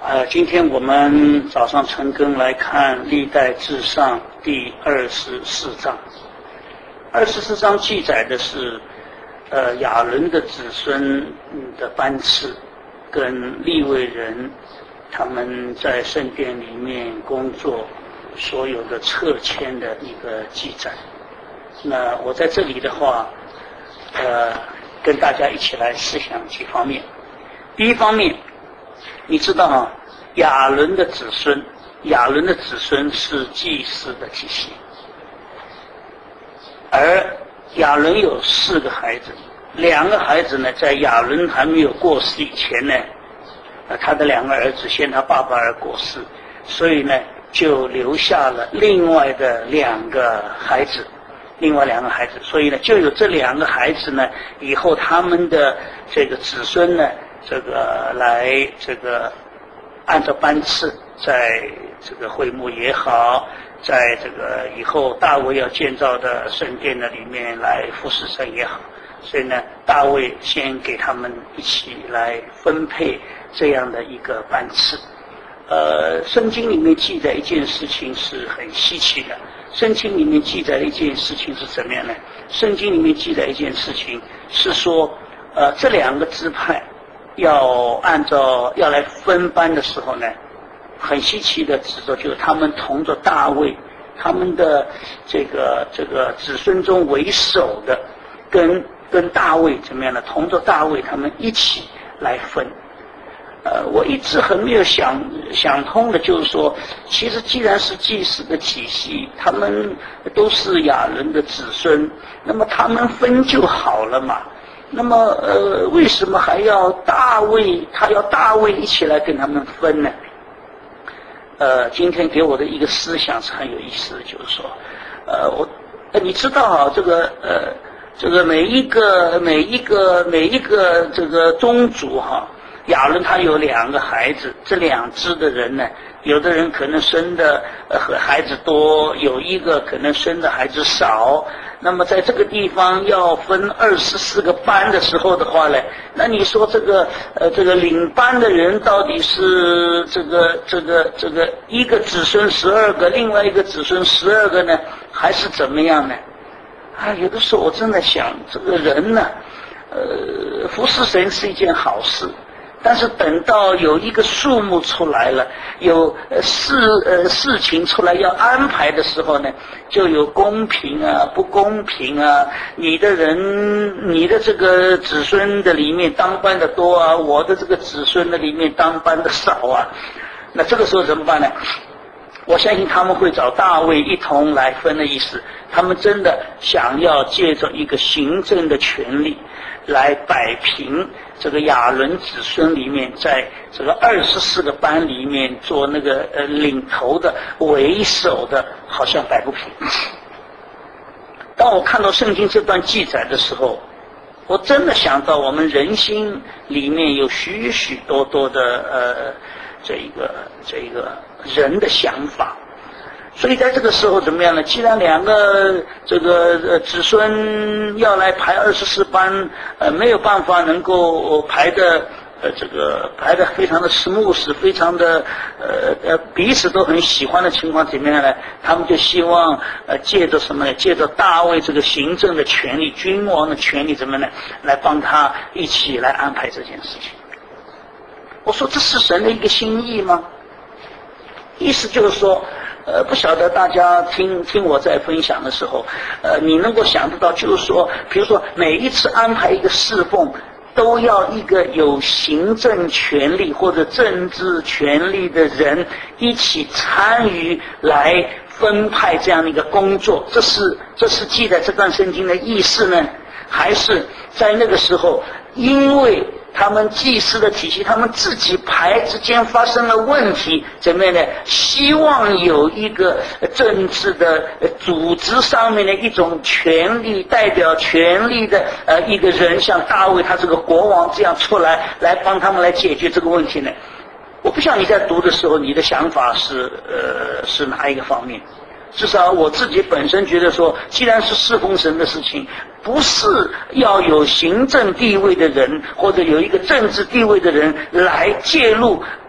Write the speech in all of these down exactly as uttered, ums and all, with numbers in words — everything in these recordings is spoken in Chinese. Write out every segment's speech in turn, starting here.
呃，今天我们早上晨更来看《历代志上》第二十四章。二十四章记载的是，呃，亚伦的子孙的班次，跟利未人他们在圣殿里面工作所有的册签的一个记载。那我在这里的话，呃，跟大家一起来思想几方面。第一方面，你知道啊，亚伦的子孙，亚伦的子孙是祭司的体系，而亚伦有四个孩子，两个孩子呢，在亚伦还没有过世以前呢，呃，他的两个儿子先他爸爸而过世，所以呢，就留下了另外的两个孩子，另外两个孩子，所以呢，就有这两个孩子呢，以后他们的这个子孙呢，这个来这个按照班次，在这个会幕也好，在这个以后大卫要建造的圣殿的里面来服侍神也好，所以呢，大卫先给他们一起来分配这样的一个班次。呃，圣经里面记载一件事情是很稀奇的。圣经里面记载的一件事情是怎么样呢？圣经里面记载一件事情是说，呃，这两个支派要按照要来分班的时候呢，很稀奇的指着就是他们同着大卫，他们的这个这个子孙中为首的，跟跟大卫怎么样呢？同着大卫他们一起来分。呃，我一直很没有想想通的，就是说，其实既然是祭司的体系，他们都是亚伦的子孙，那么他们分就好了嘛。那么，呃，为什么还要大卫？他要大卫一起来跟他们分呢？呃，今天给我的一个思想是很有意思的，就是说，呃，我，呃，你知道啊，这个，呃，这个每一个每一个每一个这个宗族哈。亚伦他有两个孩子，这两支的人呢，有的人可能生的呃和孩子多，有一个可能生的孩子少。那么在这个地方要分二十四个班的时候的话呢，那你说这个呃这个领班的人到底是这个这个这个一个子孙十二个，另外一个子孙十二个呢，还是怎么样呢？啊，有的时候我真的想，这个人呢，呃，服侍神是一件好事。但是等到有一个数目出来了，有呃事呃事情出来要安排的时候呢，就有公平啊不公平啊，你的人你的这个子孙的里面当班的多啊，我的这个子孙的里面当班的少啊，那这个时候怎么办呢？我相信他们会找大卫一同来分的意思，他们真的想要借着一个行政的权利来摆平这个亚伦子孙里面，在这个二十四个班里面做那个呃领头的为首的，好像摆不平。当我看到圣经这段记载的时候，我真的想到我们人心里面有许许多多的呃这一个这一个人的想法。所以在这个时候怎么样呢？既然两个这个呃子孙要来排二十四班，呃没有办法能够排的呃这个排的非常的 smooth， 非常的呃呃彼此都很喜欢的情况怎么样呢？他们就希望呃借着什么呢？借着大卫这个行政的权利、君王的权利怎么呢？来帮他一起来安排这件事情。我说这是神的一个心意吗？意思就是说。呃，不晓得大家听听我在分享的时候，呃，你能够想得到，就是说，比如说每一次安排一个侍奉，都要一个有行政权力或者政治权力的人一起参与来分派这样的一个工作，这是这是记载这段圣经的意思呢，还是在那个时候，因为他们祭司的体系，他们自己排之间发生了问题，怎么样呢？希望有一个政治的组织上面的一种权力，代表权力的呃一个人，像大卫他这个国王这样出来，来帮他们来解决这个问题呢？我不晓得你在读的时候，你的想法是呃是哪一个方面？至少我自己本身觉得说，既然是侍奉神的事情，不是要有行政地位的人或者有一个政治地位的人来介入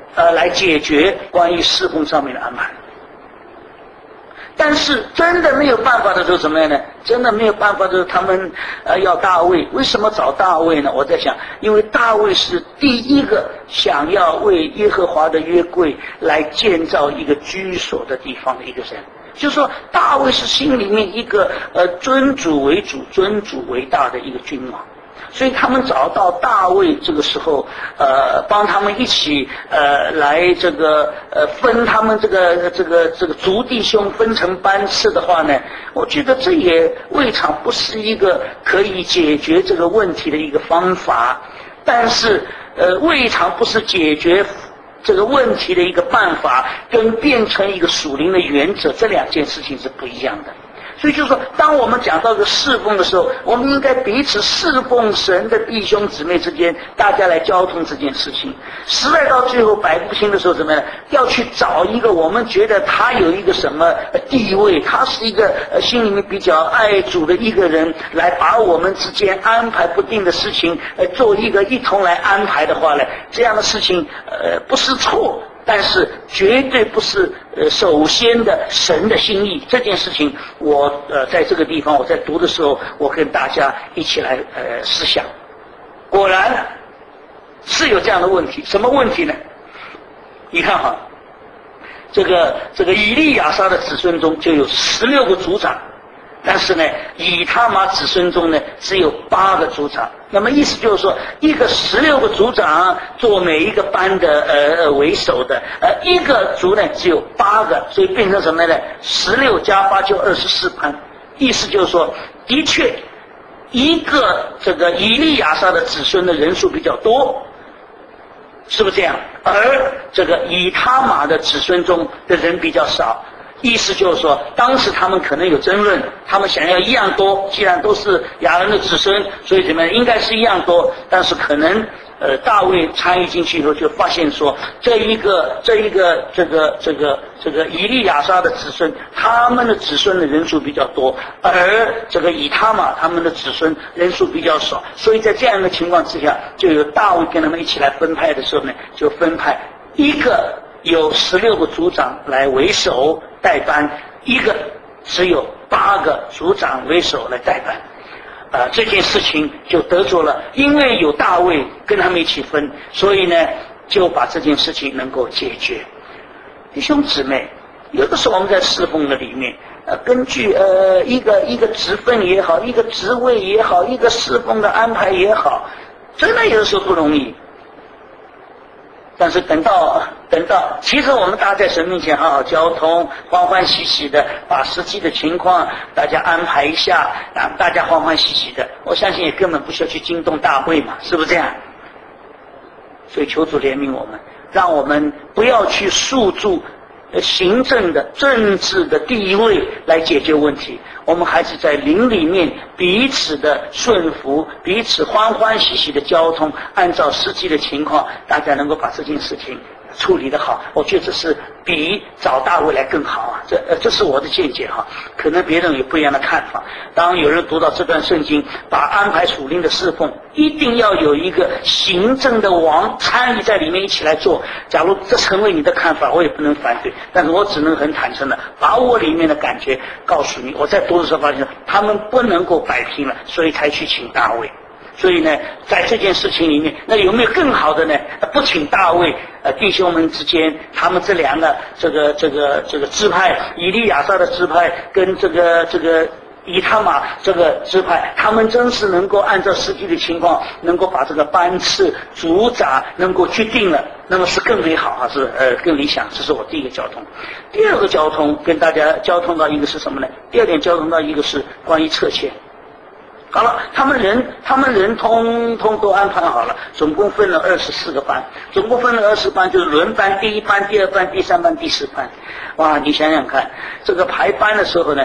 呃来解决关于侍奉上面的安排。但是真的没有办法的时候怎么样呢？真的没有办法的时候，他们呃要大卫。为什么找大卫呢？我在想，因为大卫是第一个想要为耶和华的约柜来建造一个居所的地方的一个人。就是说，大卫是心里面一个呃尊主为主、尊主为大的一个君王。所以他们找到大卫这个时候，呃，帮他们一起呃来这个呃分他们这个这个这个族弟兄分成班次的话呢，我觉得这也未尝不是一个可以解决这个问题的一个方法，但是呃未尝不是解决这个问题的一个办法，跟变成一个属灵的原则，这两件事情是不一样的。所以就是说，当我们讲到这个侍奉的时候，我们应该彼此侍奉神的弟兄姊妹之间，大家来交通这件事情。实在到最后摆不清的时候，怎么样？要去找一个我们觉得他有一个什么地位，他是一个呃心里面比较爱主的一个人，来把我们之间安排不定的事情，呃，做一个一同来安排的话呢，这样的事情呃不是错。但是绝对不是呃首先的神的心意。这件事情我呃在这个地方我在读的时候，我跟大家一起来呃思想，果然是有这样的问题。什么问题呢？你看哈，这个这个以利亚撒的子孙中就有十六个族长，但是呢，以他玛子孙中呢只有八个族长。那么意思就是说，一个十六个族长做每一个班的呃为首的，呃一个族呢只有八个，所以变成什么呢？十六加八就二十四班。意思就是说，的确，一个这个以利亚撒的子孙的人数比较多，是不是这样？而这个以他玛的子孙中的人比较少。意思就是说，当时他们可能有争论，他们想要一样多，既然都是亚伦的子孙，所以怎么样应该是一样多，但是可能呃大卫参与进去以后就发现说，这一个这一个这个这个这个以利亚撒的子孙，他们的子孙的人数比较多，而这个以他玛他们的子孙人数比较少，所以在这样的情况之下，就有大卫跟他们一起来分派的时候呢，就分派一个有十六个族长来为首代班，一个只有八个族长为首来代班。呃，这件事情就得着了，因为有大卫跟他们一起分，所以呢就把这件事情能够解决。弟兄姊妹，有的时候我们在侍奉的里面，呃，根据呃一个一个职分也好，一个职位也好，一个侍奉的安排也好，真的有的时候不容易。但是等到等到，其实我们大家在神面前好好交通，欢欢喜喜的把实际的情况大家安排一下，啊，大家欢欢喜喜的，我相信也根本不需要去惊动大会嘛，是不是这样？所以求主怜悯我们，让我们不要去诉诸行政的政治的地位来解决问题，我们还是在灵里面彼此的顺服，彼此欢欢喜喜的交通，按照实际的情况，大家能够把这件事情处理得好，我觉得这是比找大卫来更好啊！这呃，这是我的见解哈，可能别人有不一样的看法。当有人读到这段圣经，把安排属灵的侍奉，一定要有一个行政的王参与在里面一起来做。假如这成为你的看法，我也不能反对，但是我只能很坦诚的把我里面的感觉告诉你。我在读的时候发现，他们不能够摆平了，所以才去请大卫。所以呢，在这件事情里面，那有没有更好的呢？不请大卫，呃，弟兄们之间，他们这两个这个这个这个支派，以利亚撒的支派跟这个这个以他玛这个支派，他们真是能够按照实际的情况，能够把这个班次组长能够决定了，那么是更美好啊，是呃更理想。这是我第一个交通。第二个交通跟大家交通到一个是什么呢？第二点交通到一个是关于撤迁。好了，他们人他们人通通都安排好了，总共分了二十四个班，总共分了二十班，就是轮班，第一班、第二班、第三班、第四班。哇，你想想看，这个排班的时候呢，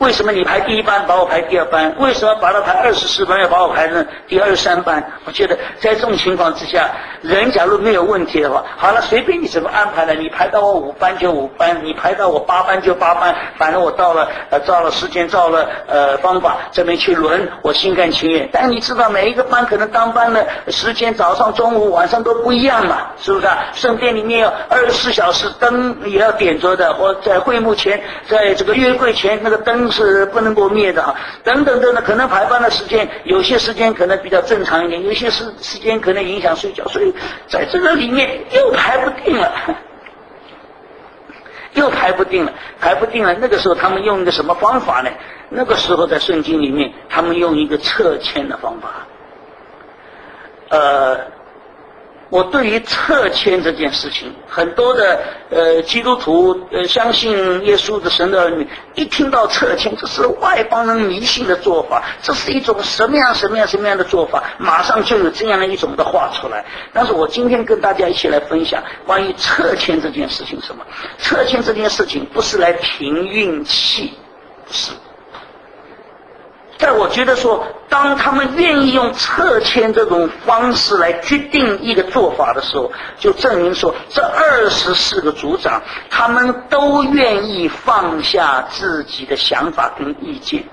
为什么你排第一班把我排第二班？为什么把他排二十四班要把我排成第二十三班？我觉得在这种情况之下，人假如没有问题的话，好了，随便你怎么安排了，你排到我五班就五班，你排到我八班就八班，反正我到了呃照了时间照了呃方法这边去轮，我心甘情愿。但你知道每一个班可能当班的时间早上中午晚上都不一样嘛，是不是啊？圣殿里面有二十四小时灯也要点着的，或在会幕前在这个约柜前那个灯是不能够灭的啊，等等等等，可能排班的时间有些时间可能比较正常一点，有些时时间可能影响睡觉，所以在这个里面又排不定了，又排不定了，排不定了。那个时候他们用一个什么方法呢？那个时候在圣经里面，他们用一个撤迁的方法。呃，我对于撤迁这件事情，很多的呃基督徒呃相信耶稣的神的儿女，一听到撤迁，这是外邦人迷信的做法，这是一种什么样什么样什么样的做法，马上就有这样的一种的话出来。但是我今天跟大家一起来分享关于撤迁这件事情。什么？撤迁这件事情不是来凭运气，不是。但我觉得说，当他们愿意用撤迁这种方式来决定一个做法的时候，就证明说，这二十四个族长他们都愿意放下自己的想法跟意见。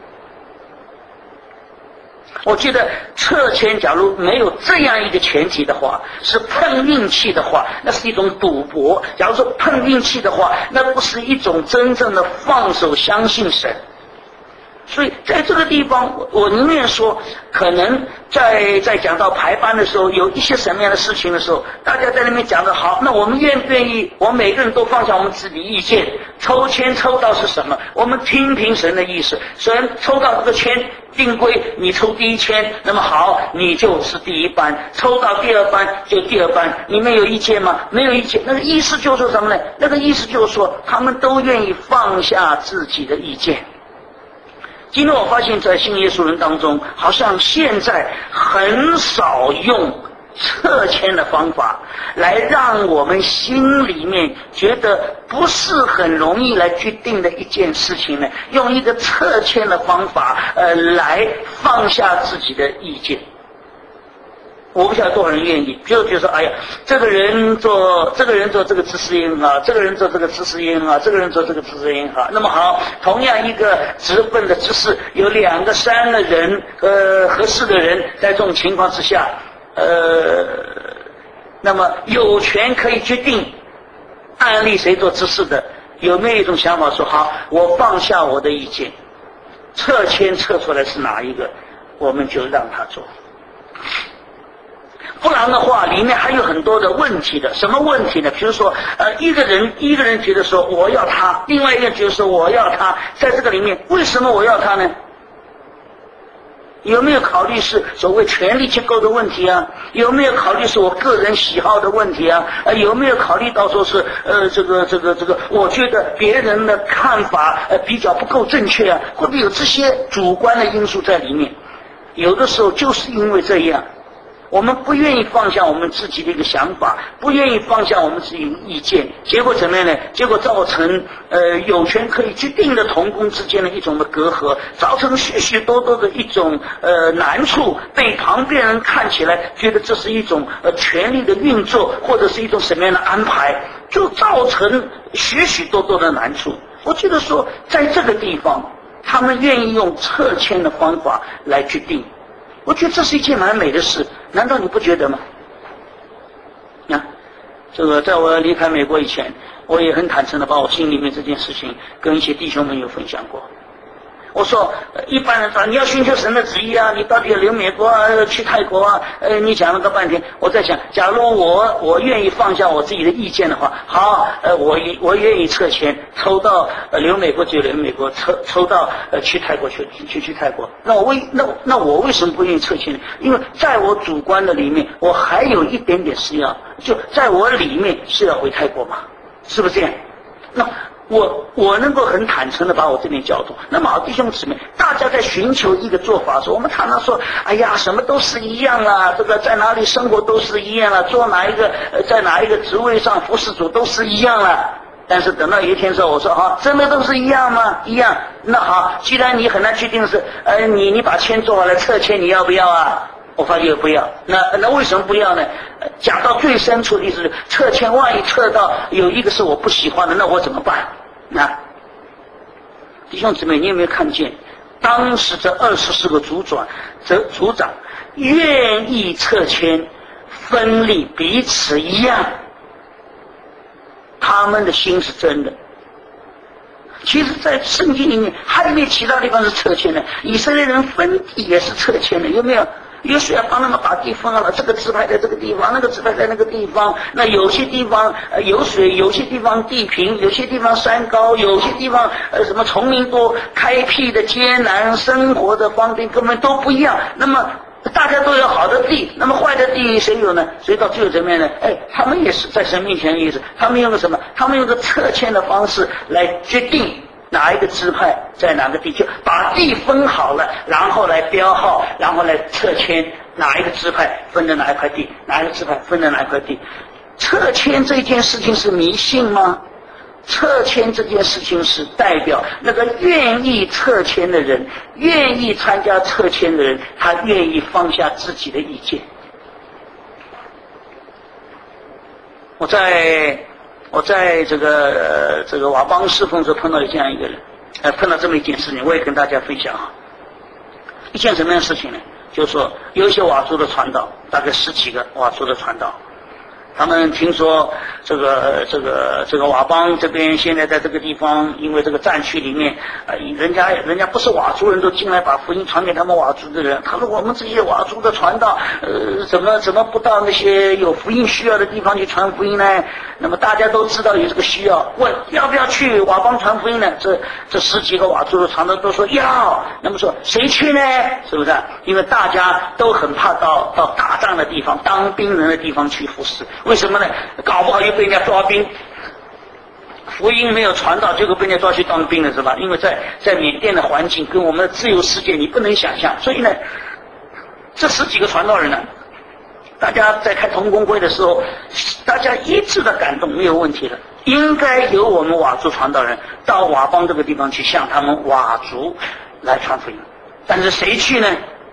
我觉得撤迁假如没有这样一个前提的话，是碰运气的话，那是一种赌博。假如说碰运气的话，那不是一种真正的放手相信神。所以在这个地方，我宁愿说，可能在在讲到排班的时候，有一些什么样的事情的时候，大家在那边讲的好，那我们愿不愿意？我们每个人都放下我们自己的意见，抽签抽到是什么？我们听凭神的意思。神抽到这个签，定规你抽第一签，那么好，你就是第一班；抽到第二班就第二班。你们有意见吗？没有意见。那个意思就是说什么呢？那个意思就是说，他们都愿意放下自己的意见。今天我发现在信耶稣人当中，好像现在很少用撤迁的方法来让我们心里面觉得不是很容易来决定的一件事情呢，用一个撤迁的方法呃来放下自己的意见。我不晓得多少人愿意，就觉得说，哎呀，这个人做这个人做这个知识音啊，这个人做这个知识音啊，这个人做这个知识音啊。那么好，同样一个职分的知识，有两个、三个人，呃，合适的人，在这种情况之下，呃，那么有权可以决定按立谁做知识的，有没有一种想法说，好，我放下我的意见，撤迁撤出来是哪一个，我们就让他做。不然的话，里面还有很多的问题的。什么问题呢？比如说，呃，一个人一个人觉得说我要他，另外一个人觉得说我要他，在这个里面，为什么我要他呢？有没有考虑是所谓权力结构的问题啊？有没有考虑是我个人喜好的问题啊？呃，有没有考虑到说是呃这个这个这个，我觉得别人的看法呃比较不够正确啊？会不会有这些主观的因素在里面？有的时候就是因为这样。我们不愿意放下我们自己的一个想法，不愿意放下我们自己的意见，结果怎么样呢？结果造成呃有权可以决定的同工之间的一种的隔阂，造成许许多多的一种呃难处，被旁边人看起来觉得这是一种呃权力的运作，或者是一种什么样的安排，就造成许许多多的难处。我觉得说，在这个地方，他们愿意用撤迁的方法来决定。我觉得这是一件蛮美的事，难道你不觉得吗？啊，这个在我离开美国以前，我也很坦诚的把我心里面这件事情跟一些弟兄们有分享过。我说，呃、一般人说你要寻求神的旨意啊，你到底要留美国啊，去泰国啊？呃，你讲了个半天，我在想，假如我我愿意放下我自己的意见的话，好，呃，我我愿意撤迁，抽到呃留美国就留美国，抽抽到呃去泰国去去去泰国。那我为那那我为什么不愿意撤迁呢？因为在我主观的里面，我还有一点点是要，就在我里面是要回泰国嘛，是不是这样？那。我我能够很坦诚的把我这边交通。那么好，弟兄姊妹，大家在寻求一个做法说，我们常常说，哎呀，什么都是一样啊，这个在哪里生活都是一样啊，做哪一个呃在哪一个职位上服侍主都是一样啊。 但是等到有一天说，我说啊，真的都是一样吗？一样。那好，既然你很难确定是，呃，你你把签做好了，撤签你要不要啊？我发觉不要。那那为什么不要呢？讲到最深处的意思，撤签万一撤到有一个是我不喜欢的，那我怎么办？那弟兄姊妹，你有没有看见，当时这二十四个组长，这组长愿意撤签，分立彼此一样，他们的心是真的。其实在圣经里面还有没有其他地方是撤迁的？以色列人分地也是撤迁的，有没有？约书亚帮他们把地分了，这个支派在这个地方，那个支派在那个地方。那有些地方呃有水，有些地方地平，有些地方山高，有些地方呃什么丛林多，开辟的艰难，生活的方便根本都不一样。那么大家都有好的地，那么坏的地谁有呢？所以到最后这边呢，哎，他们也是在神面前的意思，他们用个什么？他们用个撤迁的方式来决定哪一个支派在哪个地区，把地分好了，然后来标号，然后来撤迁哪一个支派分的哪一块地，哪一个支派分的哪一块地。撤迁这件事情是迷信吗？撤迁这件事情是代表那个愿意撤迁的人，愿意参加撤迁的人，他愿意放下自己的意见。我在我在这个、呃、这个瓦邦侍奉时碰到这样一个人，呃，碰到这么一件事情，我也跟大家分享啊。一件什么样的事情呢？就是说有一些佤族的传道，大概十几个佤族的传道。他们听说这个这个这个佤邦这边现在在这个地方，因为这个战区里面，呃，人家人家不是佤族人都进来把福音传给他们佤族的人。他说我们这些佤族的传道，呃，怎么怎么不到那些有福音需要的地方去传福音呢？那么大家都知道有这个需要，问要不要去佤邦传福音呢？这这十几个佤族的传道都说要。那么说谁去呢？是不是？因为大家都很怕到到打仗的地方、当兵人的地方去服侍。为什么呢？搞不好又被人家抓兵，福音没有传到，结果被人家抓去当兵了，是吧？因为在在缅甸的环境跟我们的自由世界你不能想象，所以呢，这十几个传道人呢，大家在开同工会的时候，大家一致的感动，没有问题的。应该由我们佤族传道人到佤邦这个地方去向他们佤族来传福音，但是谁去呢？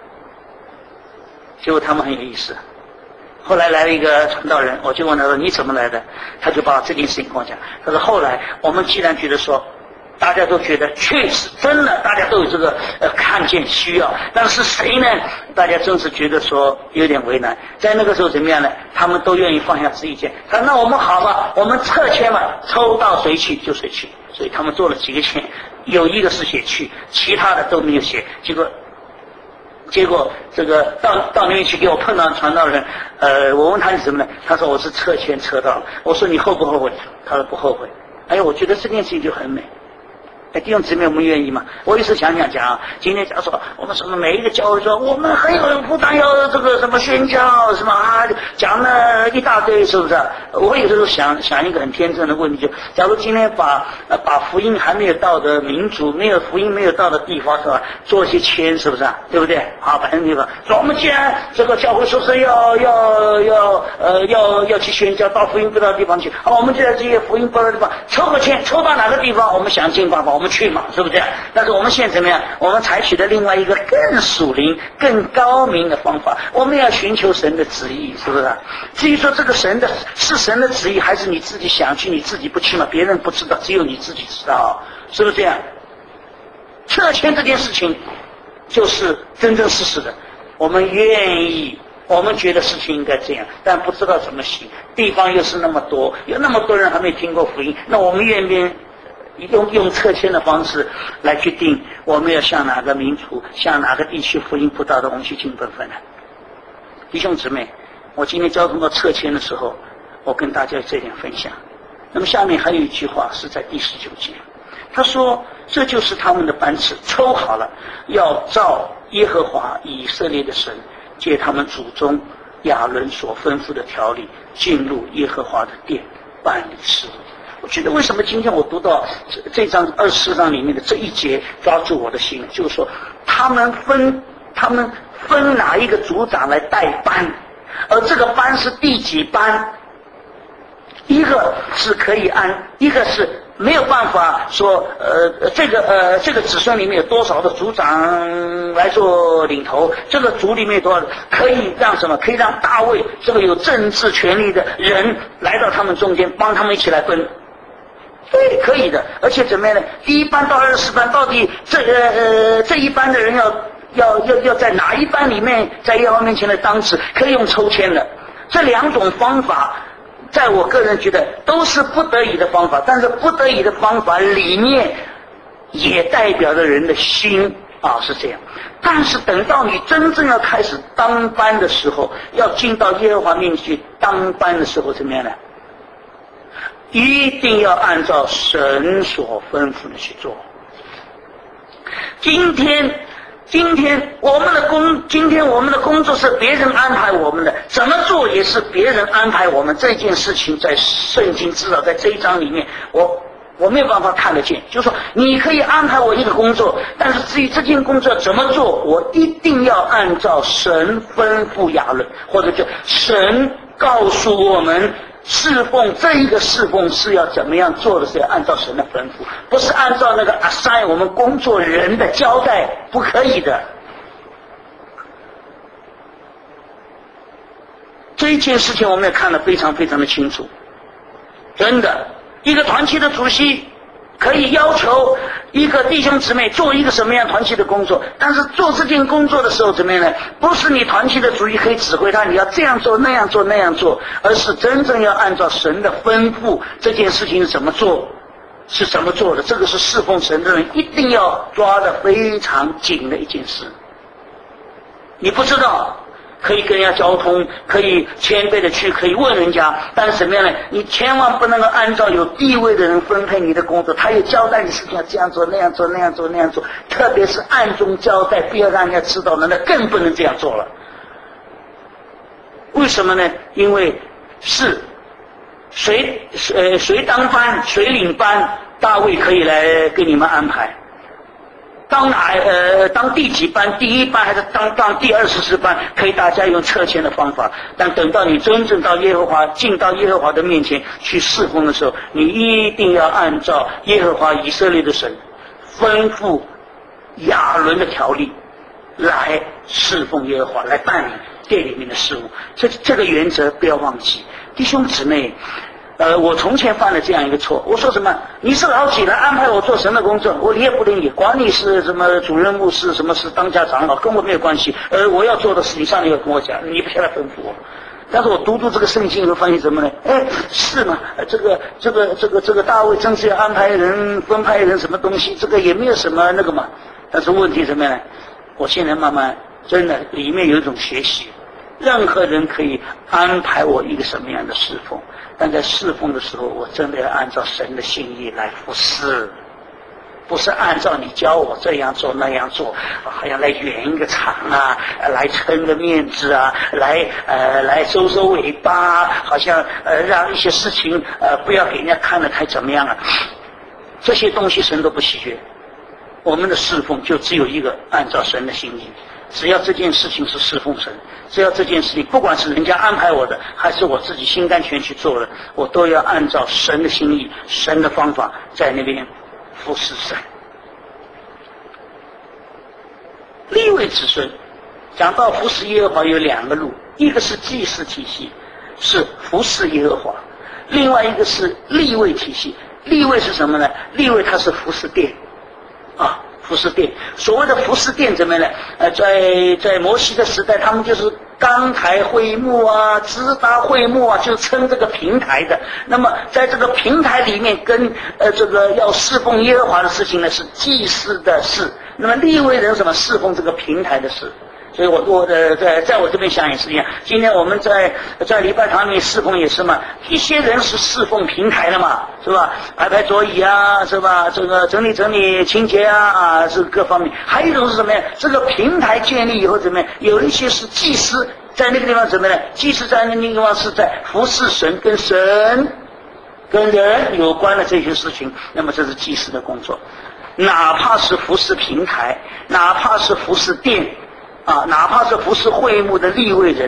结果他们很有意思。后来来了一个传道人，我就问他说你怎么来的？他就把这件事情跟我讲。他说后来我们既然觉得说大家都觉得确实真的大家都有这个呃看见需要，但是谁呢？大家真是觉得说有点为难。在那个时候怎么样呢？他们都愿意放下自己意见。他说那我们好吧，我们撤签嘛，抽到谁去就谁去。所以他们做了几个签，有一个是写去，其他的都没有写。结果结果这个到到那边去给我碰到传道人，呃，我问他是什么呢？他说我是撤签撤到了。我说你后不后悔？他说不后悔。哎呀，我觉得这件事情就很美。哎，弟兄姊妹，我们愿意吗？我一直想想讲啊，今天假如说我们什么每一个教会说我们很有不但要这个什么宣教什么啊，讲了一大堆，是不是？我有时候想想一个很天真的问题，就假如今天把呃把福音还没有到的民族，没有福音没有到的地方，是吧？做一些签，是不是啊？对不对？好，反正地方说我们既然这个教会说是要要要呃要要去宣教，到福音不到的地方去，好，我们就在这些福音不到的地方抽个签，抽到哪个地方，我们想尽办法。我们去嘛，是不是这样？但是我们现在怎么样？我们采取的另外一个更属灵、更高明的方法，我们要寻求神的旨意，是不是？至于说这个神的是神的旨意，还是你自己想去，你自己不去嘛？别人不知道，只有你自己知道，是不是这样？撤迁这件事情，就是真真实实的，我们愿意。我们觉得事情应该这样，但不知道怎么行。地方又是那么多，有那么多人还没听过福音，那我们愿不愿意用用撤迁的方式来决定我们要向哪个民族、向哪个地区福音布道的，我们去尽本分呢？弟兄姊妹，我今天交通到撤迁的时候，我跟大家这点分享。那么下面还有一句话是在第十九节，他说：“这就是他们的班次，抽好了，要照耶和华以色列的神。”借他们祖宗亚伦所吩咐的条例，进入耶和华的殿办理事务。我觉得为什么今天我读到这这章二十四章里面的这一节抓住我的心，就是说他们分他们分哪一个组长来带班，而这个班是第几班， 一个是可以按，一个是没有办法说，呃，这个呃这个子孙里面有多少的族长来做领头，这个族里面有多少可以让什么？可以让大卫这个有政治权力的人来到他们中间，帮他们一起来分。对，可以的。而且怎么样呢？第一班到二十班，到底这个呃这一班的人要要要要在哪一班里面，在耶和华面前来当值，可以用抽签的。这两种方法，在我个人觉得都是不得已的方法，但是不得已的方法里面也代表着人的心啊，是这样。但是等到你真正要开始当班的时候，要进到耶和华面前去当班的时候，怎么样呢？一定要按照神所吩咐的去做。今天今天我们的工今天我们的工作是别人安排我们的，怎么做也是别人安排我们。这件事情在圣经至少在这一章里面，我我没有办法看得见。就是说你可以安排我一个工作，但是至于这件工作怎么做，我一定要按照神吩咐亚伦，或者就神告诉我们侍奉，这一个侍奉是要怎么样做的，是要按照神的吩咐，不是按照那个 assign 我们工作人的交代，不可以的。这一件事情我们也看得非常非常的清楚。真的，一个团契的主席可以要求一个弟兄姊妹做一个什么样团契的工作，但是做这件工作的时候怎么样呢？不是你团契的主席可以指挥他，你要这样做那样做那样做，而是真正要按照神的吩咐，这件事情是怎么做，是怎么做的。这个是侍奉神的人一定要抓得非常紧的一件事。你不知道，可以跟人家交通，可以谦卑的去，可以问人家，但是怎么样呢？你千万不能够按照有地位的人分配你的工作，他有交代你事情要这样做那样做那样做那样做，特别是暗中交代，不要让人家知道了，那更不能这样做了。为什么呢？因为是谁呃谁当班谁领班，大卫可以来给你们安排。当哪呃当第几班，第一班还是当当第二十四班，可以大家用测签的方法。但等到你真正到耶和华进到耶和华的面前去侍奉的时候，你一定要按照耶和华以色列的神吩咐亚伦的条例来侍奉耶和华，来办理店里面的事务。这这个原则不要忘记，弟兄姊妹。呃，我从前犯了这样一个错，我说什么？你是老几人安排我做神的工作，我理也不理你，管你是什么主任牧师，什么是当家长老，跟我没有关系。而我要做的事情，上帝要跟我讲，你不下来吩咐我。但是我读读这个圣经以后发现什么呢？哎，是吗？这个这个这个这个大卫真是要安排人分派人什么东西，这个也没有什么那个嘛。但是问题什么呢？我现在慢慢真的里面有一种学习，任何人可以安排我一个什么样的侍奉。但在侍奉的时候，我真的要按照神的心意来服侍，不是按照你教我这样做那样做，好像来圆一个场啊，来撑个面子啊，来呃来收收尾巴，好像呃让一些事情呃不要给人家看得太怎么样啊。这些东西神都不喜悦。我们的侍奉就只有一个，按照神的心意。只要这件事情是侍奉神，只要这件事情不管是人家安排我的，还是我自己心甘情愿去做的，我都要按照神的心意、神的方法在那边服侍神。利未子孙讲到服侍耶和华有两个路，一个是祭祀体系，是服侍耶和华；另外一个是利未体系。利未是什么呢？利未它是服侍殿啊。服侍殿，所谓的服侍殿怎么样呢？呃，在在摩西的时代，他们就是钢台会幕啊，支搭会幕啊，就称这个平台的。那么在这个平台里面，跟呃这个要侍奉耶和华的事情呢，是祭司的事。那么利未人什么侍奉这个平台的事。所以我我的在在我这边想也是一样。今天我们在在礼拜堂里面侍奉也是嘛，一些人是侍奉平台的嘛，是吧？排排桌椅啊，是吧？这个整理整理清洁啊啊，这各方面。还有一种是什么呀？这个平台建立以后怎么样？有一些是祭司在那个地方怎么样？祭司在那个地方是在服侍神，跟神跟人有关的这些事情，那么这是祭司的工作。哪怕是服侍平台，哪怕是服侍殿。啊，哪怕是服侍会幕的利未人，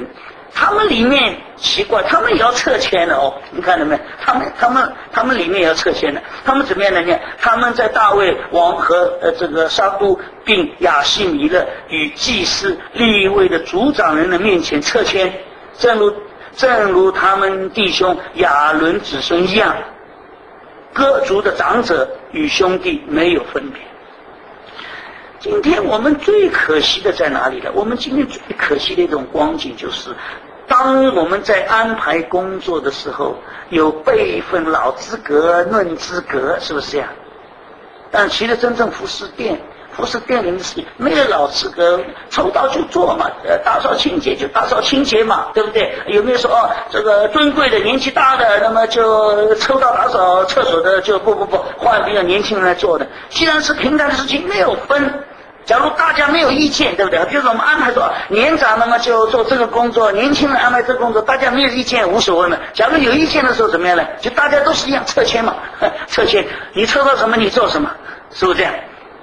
他们里面奇怪，他们也要撤迁了哦，你看到没有？他们他们他们里面也要撤迁的，他们怎么样呢？呢，他们在大卫王和呃这个沙都并亚西米勒与祭司利未的族长人的面前撤迁，正如正如他们弟兄亚伦子孙一样，各族的长者与兄弟没有分别。今天我们最可惜的在哪里呢？我们今天最可惜的一种光景就是，当我们在安排工作的时候，有辈分老资格论资格，是不是这样？但其实真正服侍店服侍店里的事情没有老资格，抽到就做嘛，呃，打扫清洁就打扫清洁嘛，对不对？有没有说哦，这个尊贵的年纪大的，那么就抽到打扫厕所的就不不不换比较年轻人来做的？既然是平台的事情，没有分。假如大家没有意见，对不对？比如说我们安排说年长那么就做这个工作，年轻人安排这个工作，大家没有意见无所谓嘛。假如有意见的时候怎么样呢？就大家都是一样撤迁嘛，撤迁，你抽到什么你做什么，是不是这样？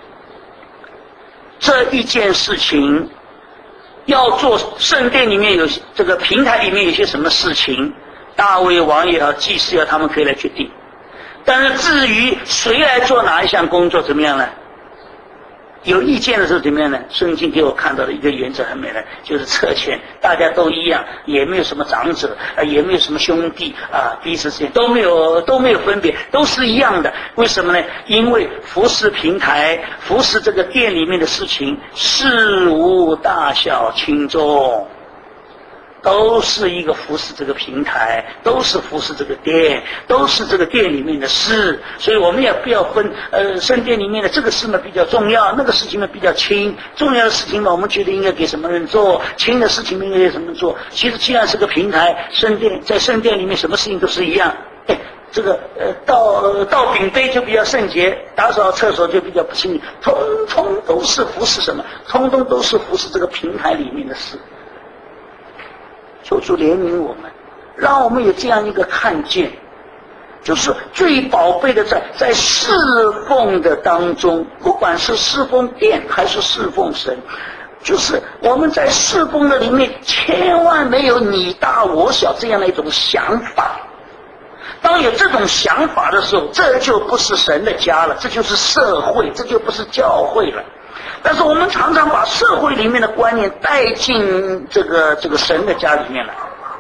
这一件事情要做圣殿里面有这个平台里面有些什么事情，大卫王也好，祭司也好，他们可以来决定。但是至于谁来做哪一项工作怎么样呢？有意见的时候怎么样呢？圣经给我看到的一个原则很美的，就是撤迁，大家都一样，也没有什么长者，呃，也没有什么兄弟啊，彼此之间都没有都没有分别，都是一样的。为什么呢？因为服侍平台，服侍这个店里面的事情，事无大小轻重，都是一个服侍这个平台，都是服侍这个店，都是这个店里面的事。所以我们也不要分呃圣殿里面的这个事呢比较重要，那个事情呢比较轻，重要的事情呢我们觉得应该给什么人做，轻的事情应该给什么人做。其实既然是个平台，圣殿在圣殿里面什么事情都是一样。哎，这个呃倒倒饼杯就比较圣洁，打扫厕所就比较不清，通通都是服侍什么？通通都是服侍这个平台里面的事。求主怜悯我们，让我们有这样一个看见，就是最宝贝的在在侍奉的当中，不管是侍奉殿还是侍奉神，就是我们在侍奉的里面千万没有你大我小这样的一种想法。当有这种想法的时候，这就不是神的家了，这就是社会，这就不是教会了。但是我们常常把社会里面的观念带进这个这个神的家里面来，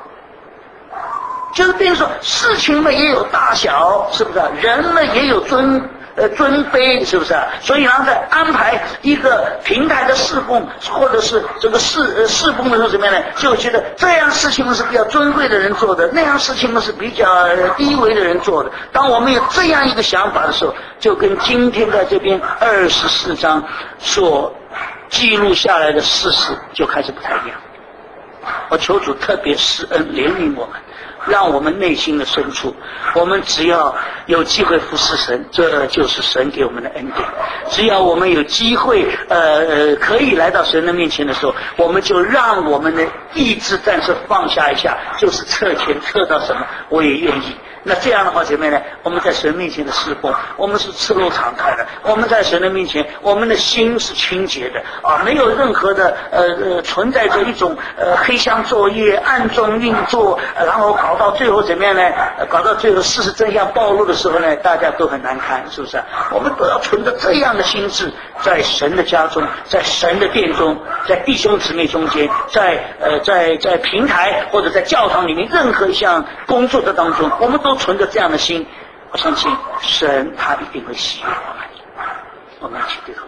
就是比如说事情呢也有大小，是不是？人呢也有尊呃尊卑，是不是？所以然后在安排一个平台的侍奉，或者是这个侍呃侍奉的时候怎么样呢？就觉得这样事情呢是比较尊贵的人做的，那样事情呢是比较低微的人做的。当我们有这样一个想法的时候，就跟今天在这边二十四章所记录下来的事实就开始不太一样。我求主特别施恩怜悯我们，让我们内心的深处，我们只要有机会服侍神，这就是神给我们的恩典。只要我们有机会呃呃可以来到神的面前的时候，我们就让我们的意志暂时放下一下，就是撤迁，撤到什么我也愿意。那这样的话姐妹呢，我们在神面前的侍奉，我们是赤露敞开的，我们在神的面前，我们的心是清洁的啊，没有任何的呃呃存在着一种呃黑箱作业、暗中运作，然后搞到最后怎么样呢？搞到最后事实真相暴露的时候呢，大家都很难堪，是不是？我们都要存着这样的心智，在神的家中，在神的殿中，在弟兄姊妹中间，在呃在在平台或者在教堂里面任何一项工作的当中，我们都存着这样的心，我相信神他一定会喜悦我们。我们一起对头。